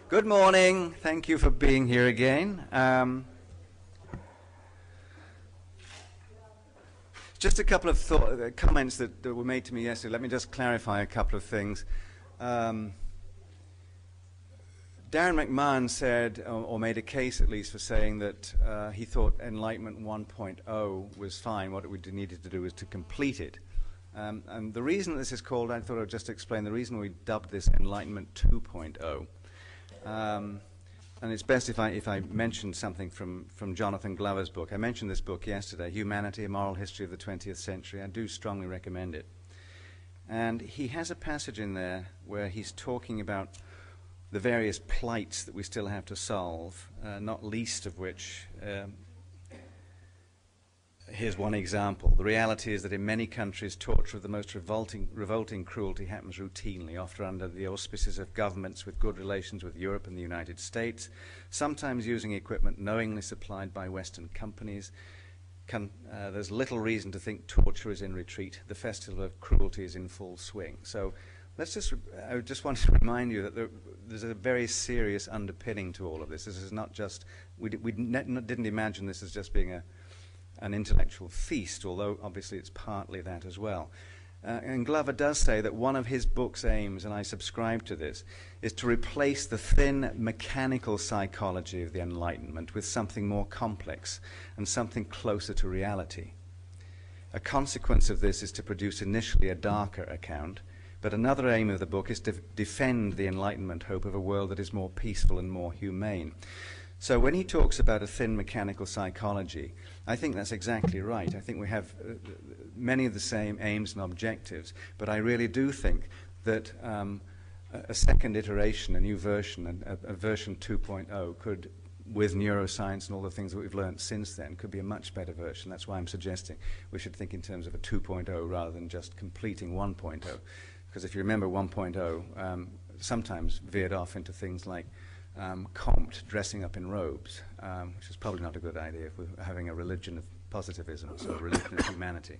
Good morning. Thank you for being here again. Just a couple of comments that were made to me yesterday. Let me just clarify a couple of things. Darren McMahon said, or made a case at least, for saying that he thought Enlightenment 1.0 was fine. What we needed to do was to complete it. And the reason this is called, I thought I'd just explain the reason we dubbed this Enlightenment 2.0. And it's best if I mention something from Jonathan Glover's book. I mentioned this book yesterday, Humanity, A Moral History of the 20th Century. I do strongly recommend it. And he has a passage in there where he's talking about the various plights that we still have to solve, not least of which, here's one example. The reality is that in many countries, torture of the most revolting cruelty happens routinely, often under the auspices of governments with good relations with Europe and the United States, sometimes using equipment knowingly supplied by Western companies. There's little reason to think torture is in retreat. The festival of cruelty is in full swing. So I just wanted to remind you that there's a very serious underpinning to all of this. This is not just, we didn't imagine this as just being an intellectual feast, although obviously it's partly that as well. And Glover does say that one of his book's aims, and I subscribe to this, is to replace the thin mechanical psychology of the Enlightenment with something more complex and something closer to reality. A consequence of this is to produce initially a darker account, but another aim of the book is to defend the Enlightenment hope of a world that is more peaceful and more humane. So when he talks about a thin mechanical psychology, I think that's exactly right. I think we have many of the same aims and objectives, but I really do think that a second iteration, a new version, a version 2.0 could, with neuroscience and all the things that we've learned since then, could be a much better version. That's why I'm suggesting we should think in terms of a 2.0 rather than just completing 1.0. Because if you remember 1.0, sometimes veered off into things like Comte dressing up in robes, which is probably not a good idea if we're having a religion of positivism, so a religion of humanity.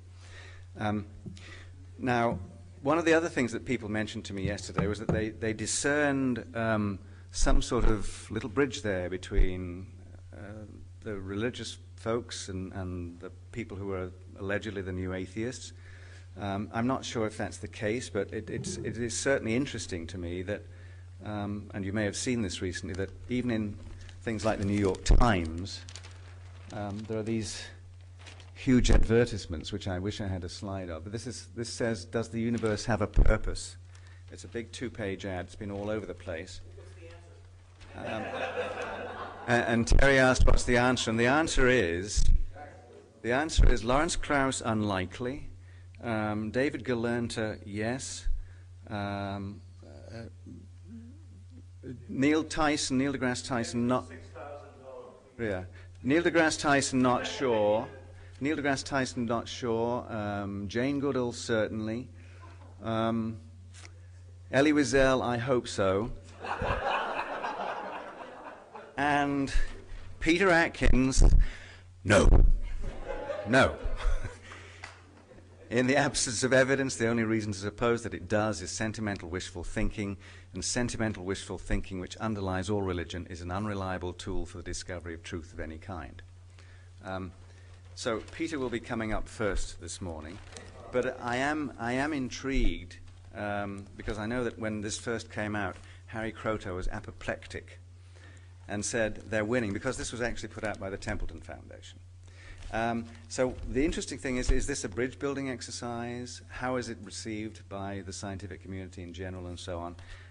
Now, one of the other things that people mentioned to me yesterday was that they discerned some sort of little bridge there between the religious folks and the people who are allegedly the new atheists. I'm not sure if that's the case, but it is certainly interesting to me that and you may have seen this recently, that even in things like the New York Times, there are these huge advertisements, which I wish I had a slide of. But this says, "Does the universe have a purpose?" It's a big 2-page ad. It's been all over the place. And Terry asked, "What's the answer?" And the answer is Lawrence Krauss, unlikely. David Galerta, yes. Neil deGrasse Tyson, not. Yeah, Neil deGrasse Tyson, not sure. Neil deGrasse Tyson, not sure. Jane Goodall, certainly. Elie Wiesel, I hope so. And Peter Atkins, no. In the absence of evidence, the only reason to suppose that it does is sentimental wishful thinking, and sentimental wishful thinking, which underlies all religion, is an unreliable tool for the discovery of truth of any kind. So Peter will be coming up first this morning, but I am intrigued because I know that when this first came out, Harry Kroto was apoplectic and said they're winning, because this was actually put out by the Templeton Foundation. So the interesting thing is this a bridge-building exercise? How is it received by the scientific community in general and so on?